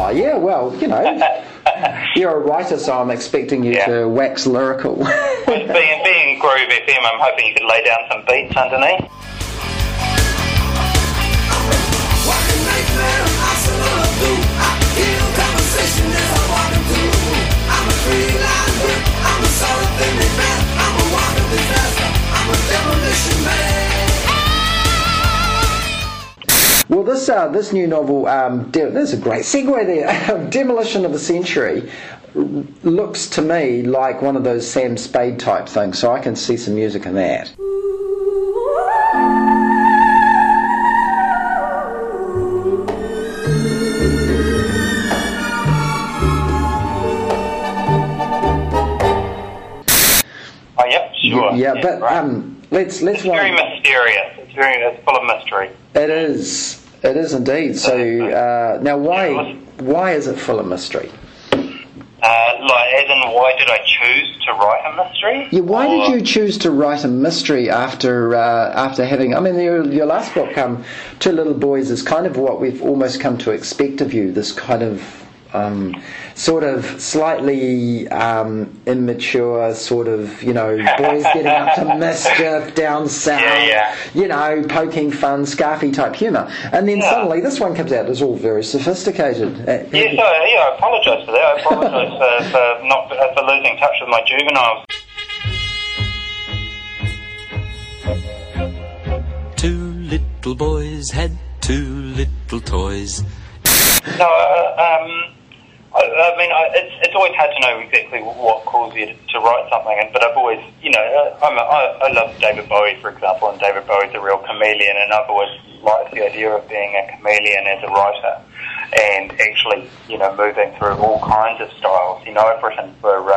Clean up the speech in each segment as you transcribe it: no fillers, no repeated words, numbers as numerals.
Oh, yeah, well, you know, you're a writer, so I'm expecting you to wax lyrical. being Groove FM, I'm hoping you could lay down some beats underneath. Well, this new novel, there's a great segue there. Demolition of the Century looks to me like one of those Sam Spade type things, so I can see some music in that. Oh, yep, sure. Yeah, but right. Let's. It's very mysterious. It's full of mystery. It is. It is indeed. So now, why is it full of mystery? As in, why did I choose to write a mystery? Yeah, why did you choose to write a mystery after having? I mean, your last book, Two Little Boys, is kind of what we've almost come to expect of you. This kind of sort of slightly immature, sort of, you know, boys getting up to mischief down south, you know, poking fun, scarfy type humour. And then suddenly this one comes out as all very sophisticated. I apologise for that. I apologise for losing touch with my juveniles. Two little boys had two little toys. I mean, it's always hard to know exactly what caused you to write something, but I've always, you know, I love David Bowie, for example, and David Bowie's a real chameleon, and I've always liked the idea of being a chameleon as a writer, and actually, you know, moving through all kinds of styles. You know, I've written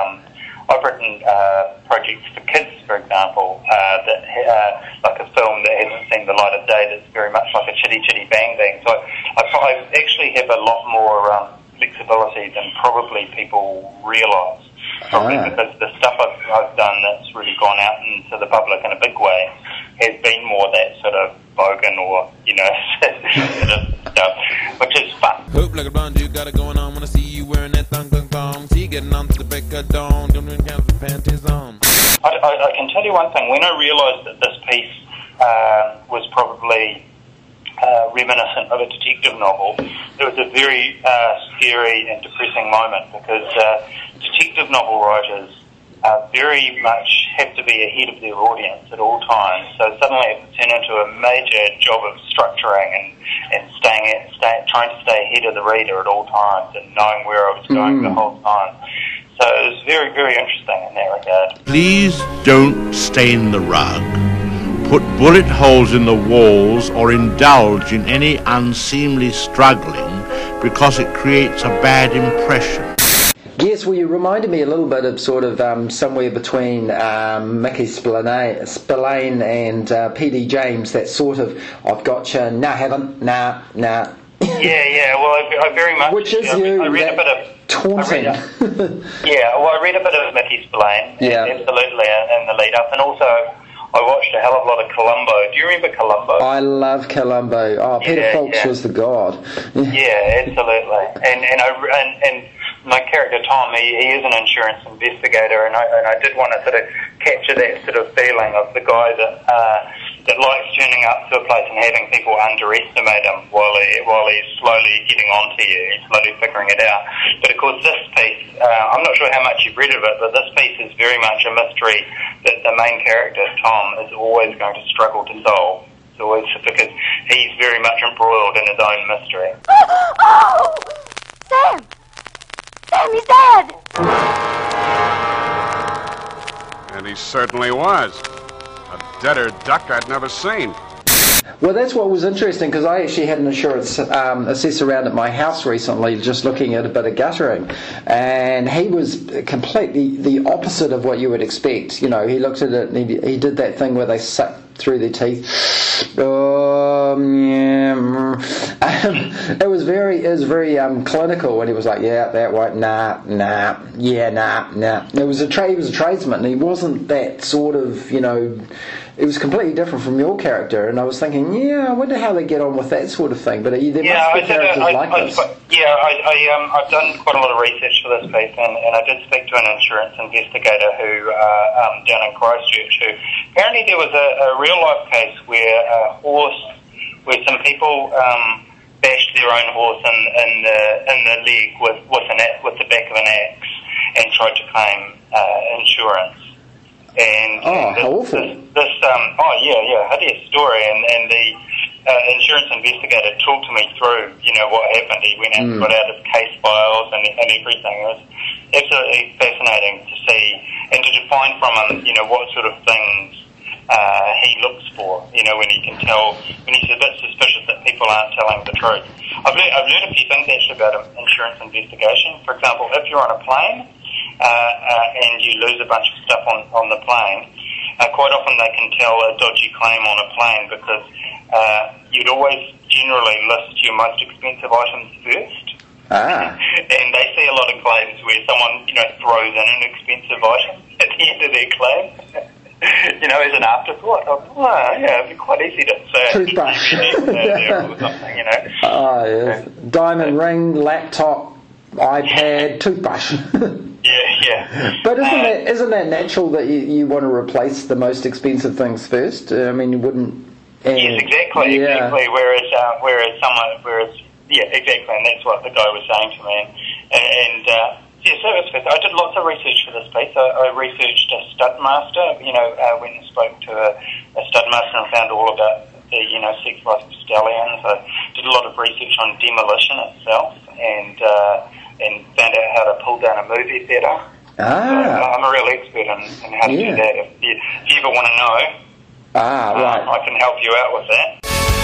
projects for kids, for example, like a film that hasn't seen the light of day that's very much like a Chitty Chitty Bang Bang. So I actually have a lot more flexibility than probably people realise. Probably because the stuff I've done that's really gone out into the public in a big way has been more that sort of bogan or, you know, sort of stuff, which is fun. Hope like a blonde, you got it going on when I see you wearing that thong. See you getting on to the break of dawn, don't have the panties on. I can tell you one thing. When I realised that this piece was probably reminiscent of a detective novel, there was a very scary and depressing moment, because detective novel writers very much have to be ahead of their audience at all times. So suddenly it turned into a major job of structuring and trying to stay ahead of the reader at all times and knowing where I was going the whole time. So it was very, very interesting in that regard. Please don't stain the rug, put bullet holes in the walls, or indulge in any unseemly struggling, because it creates a bad impression. Yes, well, you reminded me a little bit of sort of somewhere between Mickey Spillane and P.D. James, that sort of, I've gotcha, nah, haven't, nah. Yeah, well, I very much... Which is you, I read a bit of... taunting. I read a bit of Mickey Spillane, absolutely, in the lead-up, and also I watched a hell of a lot of Columbo. Do you remember Columbo? I love Columbo. Oh, Peter Falks was the god. Yeah, absolutely. And my character Tom, he is an insurance investigator, and I did want to sort of capture that sort of feeling of the guy that likes turning up to a place and having people underestimate him while he's slowly getting onto you, he's slowly figuring it out. But of course, this piece, I'm not sure how much you've read of it, but this piece is very much a mystery that the main character Tom is always going to struggle to solve. It's always because he's very much embroiled in his own mystery. Oh! Sam! Sam, he's dead! And he certainly was. A deader duck I'd never seen. Well, that's what was interesting, because I actually had an insurance assessor around at my house recently just looking at a bit of guttering, and he was completely the opposite of what you would expect. You know, he looked at it and he did that thing where they through their teeth. It was very clinical, and he was like, yeah, that way, nah. It was he was a tradesman, and he wasn't that sort of, it was completely different from your character, and I was thinking, I wonder how they get on with that sort of thing, but there must be characters like this. I've done quite a lot of research for this piece, and I did speak to an insurance investigator who, down in Christchurch, who apparently there was a real life case where some people bashed their own horse in the leg with the back of an axe and tried to claim insurance. And how awful! Hideous story. And the insurance investigator talked to me through, what happened. He went out and got out his case files and everything. It was absolutely fascinating to see and to define from him, what sort of things he looks for. When he can tell, when he's a bit suspicious that people aren't telling the truth. I've learned a few things actually about insurance investigation. For example, if you're on a plane and you lose a bunch of stuff on the plane, quite often they can tell a dodgy claim on a plane because you'd always generally list your most expensive items first. And they see a lot of claims where someone, throws in an expensive item at the end of their claim. As an afterthought. It'd be quite easy to say. Toothbrush. Or something, Oh, yes. Diamond ring, laptop, iPad, toothbrush. Yeah. But isn't that natural that you want to replace the most expensive things first? I mean, you wouldn't. Yes, exactly. Whereas, exactly, and that's what the guy was saying to me. So I did lots of research for this piece. I researched a studmaster. Went and spoke to a studmaster and found all about the sex life of stallions. I did a lot of research on demolition itself and found out how to pull down a movie theatre. So I'm a real expert in how to do that. If you ever want to know, right, I can help you out with that.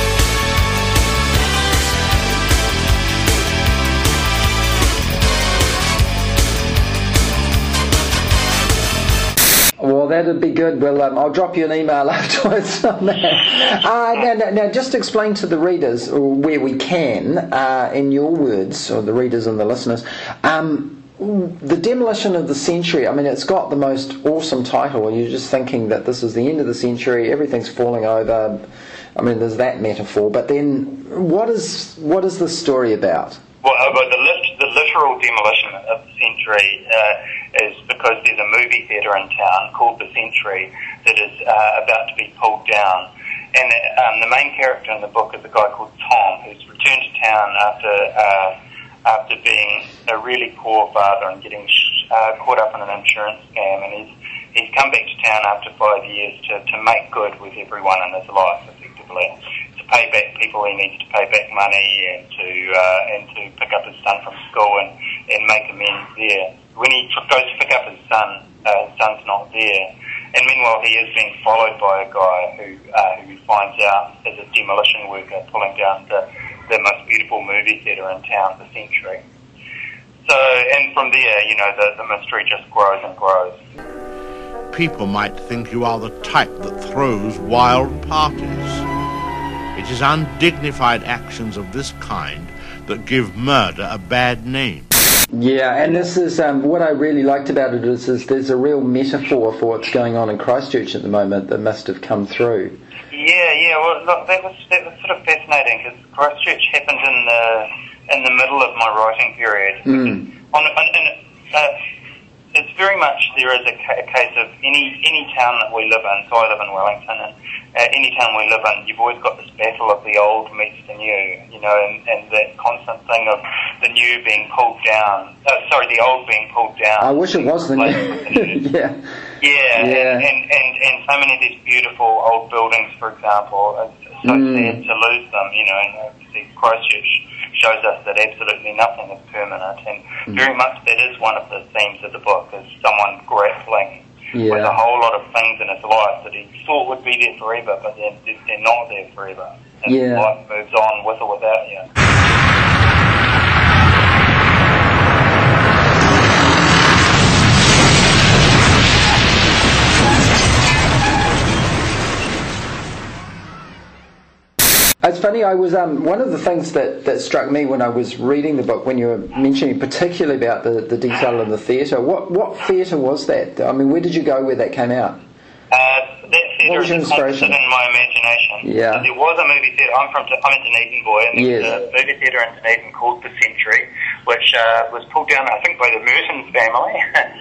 Well, that'd be good. Well, I'll drop you an email afterwards on that. Now, just explain to the readers, where we can, in your words, or the readers and the listeners, the Demolition of the Century. I mean, it's got the most awesome title, and you're just thinking that this is the end of the century, everything's falling over. I mean, there's that metaphor. But then, what is this story about? Well, the literal demolition of the Century is because there's a movie theatre in town called the Century that is about to be pulled down. And the main character in the book is a guy called Tom, who's returned to town after being a really poor father and getting caught up in an insurance scam. And he's come back to town after 5 years to make good with everyone in his life, effectively. Pay back people he needs to pay back money and to pick up his son from school and make amends there. When he goes to pick up his son's not there. And meanwhile he is being followed by a guy who he finds out is a demolition worker pulling down the most beautiful movie theatre in town, the Century. So, and from there, the mystery just grows and grows. People might think you are the type that throws wild parties. It is undignified actions of this kind that give murder a bad name. Yeah, and this is what I really liked about it is there's a real metaphor for what's going on in Christchurch at the moment that must have come through. Yeah. Well, look, that was sort of fascinating because Christchurch happened in the middle of my writing period. It's very much there is a case of any town that we live in. So I live in Wellington, and any town we live in, you've always got this battle of the old meets the new, and that constant thing of the new being pulled down. The old being pulled down. I wish it was the new. Yeah. And so many of these beautiful old buildings, for example, it's so sad to lose them. And obviously Christchurch shows us that absolutely nothing is permanent, and very much that is one of the themes of the book, is someone grappling with a whole lot of things in his life that he thought would be there forever, but they're not there forever, and life moves on with or without you. it's funny. I was one of the things that struck me when I was reading the book, when you were mentioning particularly about the detail in the theatre. What theatre was that? I mean, where did you go where that came out? That theatre is inspiration in my imagination. Yeah. There was a movie theatre. I'm a Dunedin boy, and there was a movie theatre in Dunedin called The Century, which was pulled down, I think, by the Mertens family,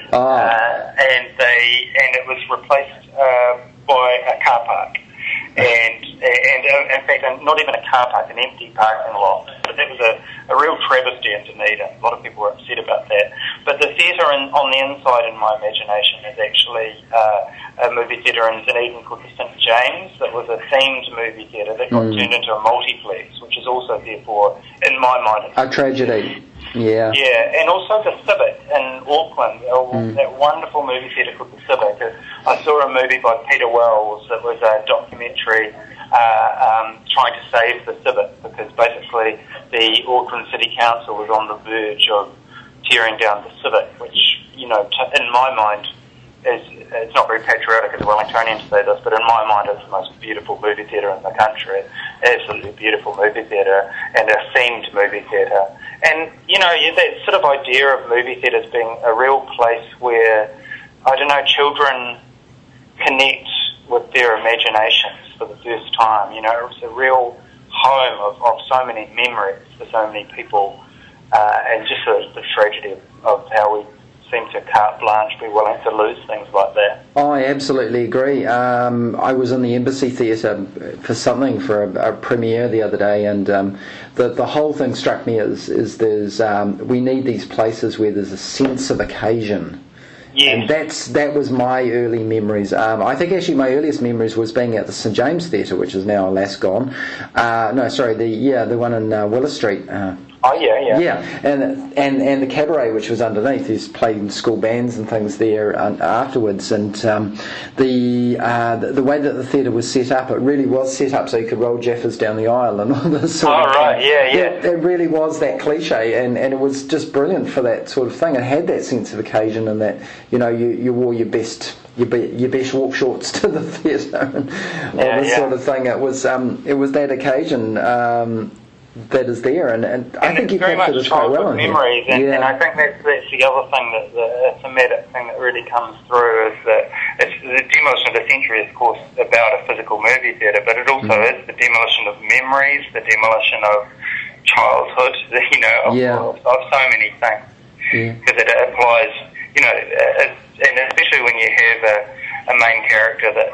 and it was replaced by a car park. And in fact, not even a car park, an empty parking lot. But that was a real travesty in Dunedin. A lot of people were upset about that. But the theatre on the inside in my imagination is actually a movie theatre in Dunedin called the St James. That was a themed movie theatre that got turned into a multiplex, which is also therefore, in my mind, a tragedy. Yeah. Yeah, and also the Civic in Auckland, that wonderful movie theatre called the Civic. I saw a movie by Peter Wells that was a documentary trying to save the Civic, because basically the Auckland City Council was on the verge of tearing down the Civic, which, in my mind, it's not very patriotic as a Wellingtonian to say this, but in my mind it's the most beautiful movie theatre in the country. Absolutely beautiful movie theatre, and a themed movie theatre. And, that sort of idea of movie theatres being a real place where, children connect with their imaginations for the first time. It's a real home of so many memories for so many people, and just the tragedy of how we seem to carte blanche, be willing to lose things like that. I absolutely agree. I was in the Embassy Theatre for a premiere the other day, and the whole thing struck me as there's we need these places where there's a sense of occasion. Yes. And that was my early memories. I think actually my earliest memories was being at the St James Theatre, which is now alas gone. The one in Willis Street. Oh yeah. Yeah, and the cabaret which was underneath. He's playing school bands and things there afterwards, and the way that the theatre was set up, it really was set up so you could roll Jaffers down the aisle and all this sort of right, yeah. It really was that cliche, and it was just brilliant for that sort of thing. It had that sense of occasion, and that you wore your best walk shorts to the theatre and all this sort of thing. It was that occasion. That is there, and I think you captured this quite well in memories, here. And I think that's the other thing, that the thematic thing that really comes through is that it's the demolition of the century is, of course, about a physical movie theatre, but it also is the demolition of memories, the demolition of childhood, of so many things, because it applies, and especially when you have a main character that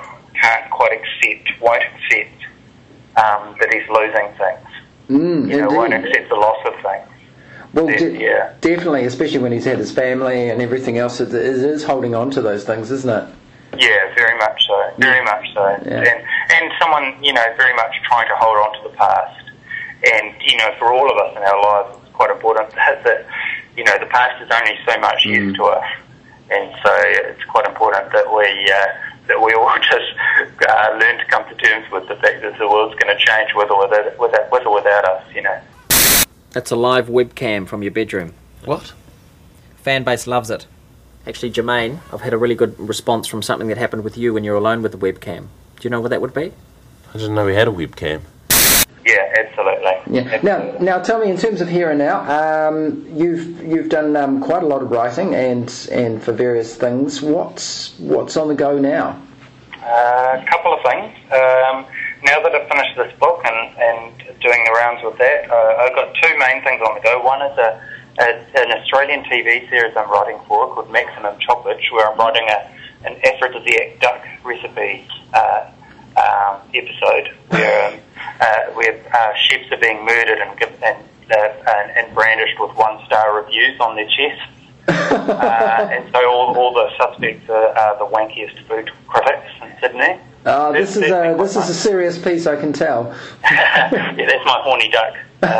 won't accept that he's losing things. Won't accept the loss of things. Well, definitely, especially when he's had his family and everything else, it is holding on to those things, isn't it? Yeah, very much so. Very much so. Yeah. And someone, very much trying to hold on to the past. And, for all of us in our lives, it's quite important that, the past is only so much use to us. And so it's quite important that we all just learn to come to terms with the fact that the world's going to change with or without us, That's a live webcam from your bedroom. What? Fan base loves it. Actually, Jermaine, I've had a really good response from something that happened with you when you're alone with the webcam. Do you know what that would be? I didn't know we had a webcam. Yeah, absolutely. Yeah. Absolutely. Now, tell me, in terms of here and now, you've done quite a lot of writing and for various things. What's on the go now? A couple of things. Now that I've finished this book and doing the rounds with that, I've got two main things on the go. One is an Australian TV series I'm writing for called Maximum Choppage, where I'm writing an aphrodisiac duck recipe episode where chefs are being murdered and brandished with 1-star reviews on their chests. And so all the suspects are the wankiest food critics in Sydney. This is a serious piece, I can tell. Yeah, that's my horny duck.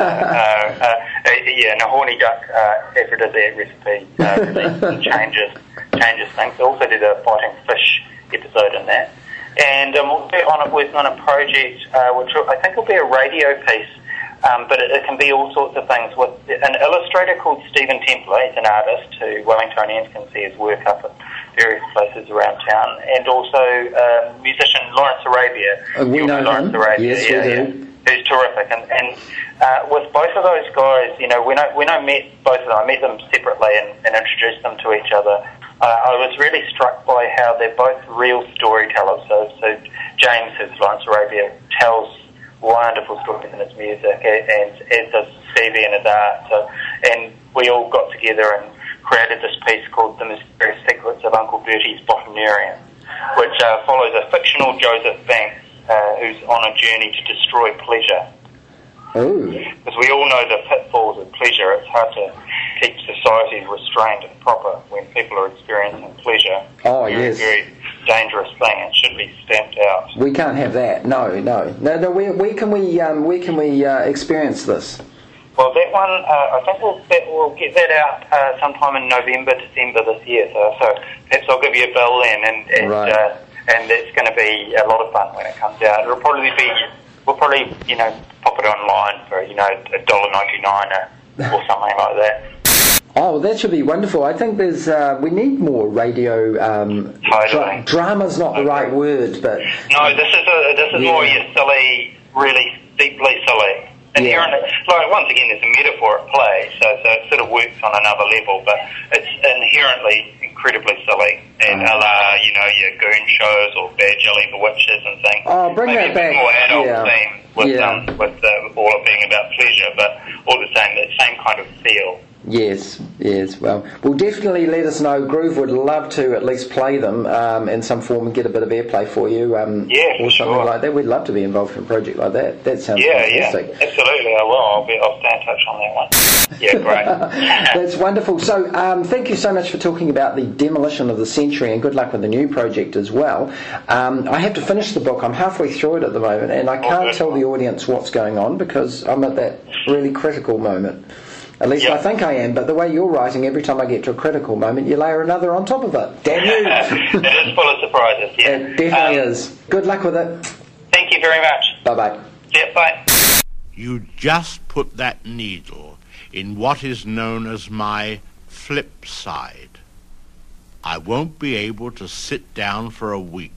A horny duck aphrodisiac recipe really changes things. I also did a fighting fish episode in that. And I'm also working on a project which I think will be a radio piece, but it can be all sorts of things. With an illustrator called Stephen Templer, he's an artist who Wellingtonians can see his work up at various places around town, and also musician Lawrence Arabia. We know Lawrence him. Arabia. Yes, we do. who's terrific. And with both of those guys, you know, when I met both of them, I met them separately and introduced them to each other. I was really struck by how they're both real storytellers. So James, who's Lawrence Arabia, tells wonderful stories in his music, and as does Stevie in his art. And we all got together and created this piece called The Mysterious Secrets of Uncle Bertie's Botanarian, which follows a fictional Joseph Banks who's on a journey to destroy pleasure. Because we all know the pitfalls of pleasure. It's hard to keep society restrained and proper when people are experiencing pleasure. Oh, yes. Very dangerous thing. It should be stamped out. We can't have that. No. Where can we experience this? Well, that one, I think we'll get that out sometime in November, December this year. So perhaps I'll give you a bill then, and it's going to be a lot of fun when it comes out. We'll probably pop it online for $1.99 or something like that. Oh, that should be wonderful. I think we need more radio. Drama's not the right word, but no, this is more your silly, really deeply silly. Inherently, like once again, there's a metaphor at play, so it sort of works on another level, but it's inherently incredibly silly. And your goon shows or Bad Jelly for Witches and things. Oh, bring that back. Maybe a more adult theme with all it being about pleasure, but all the same kind of feel. Yes. Well, definitely let us know. Groove would love to at least play them in some form and get a bit of airplay for you. Or something like that. We'd love to be involved in a project like that. That sounds fantastic. Yeah, absolutely. I will. I'll stay in touch on that one. Yeah, great. That's wonderful. So, thank you so much for talking about the demolition of the century, and good luck with the new project as well. I have to finish the book. I'm halfway through it at the moment, and I can't tell the audience what's going on because I'm at that really critical moment. At least I think I am, but the way you're writing, every time I get to a critical moment, you layer another on top of it. Damn you! It is full of surprises, yeah. It definitely is. Good luck with it. Thank you very much. Bye-bye. Yeah, bye. You just put that needle in what is known as my flip side. I won't be able to sit down for a week.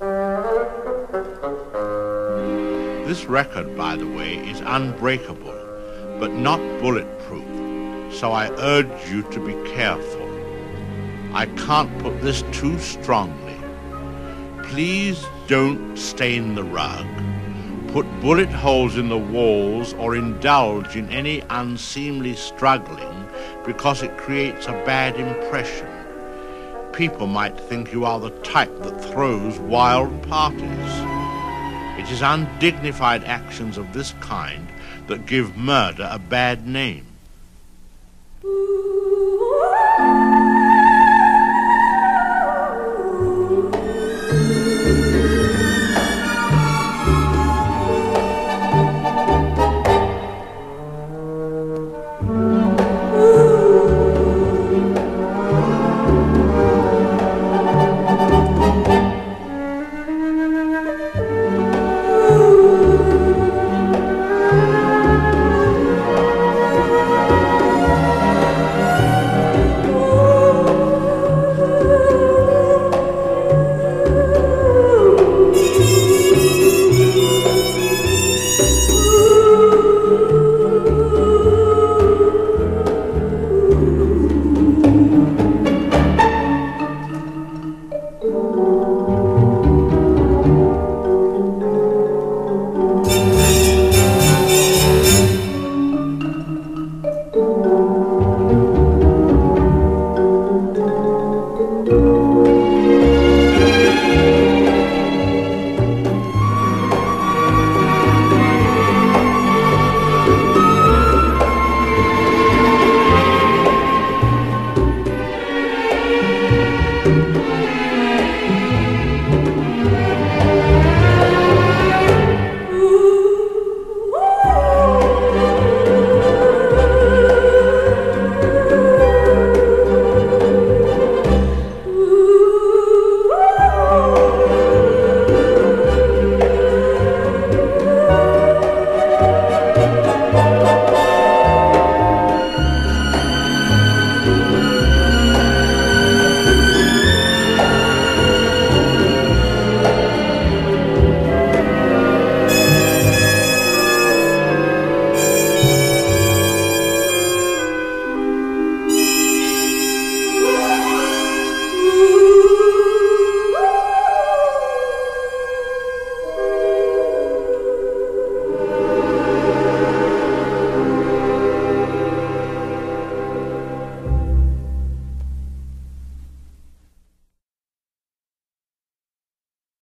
This record, by the way, is unbreakable, but not bulletproof, so I urge you to be careful. I can't put this too strongly. Please don't stain the rug, put bullet holes in the walls, or indulge in any unseemly struggling because it creates a bad impression. People might think you are the type that throws wild parties. It is undignified actions of this kind that give murder a bad name.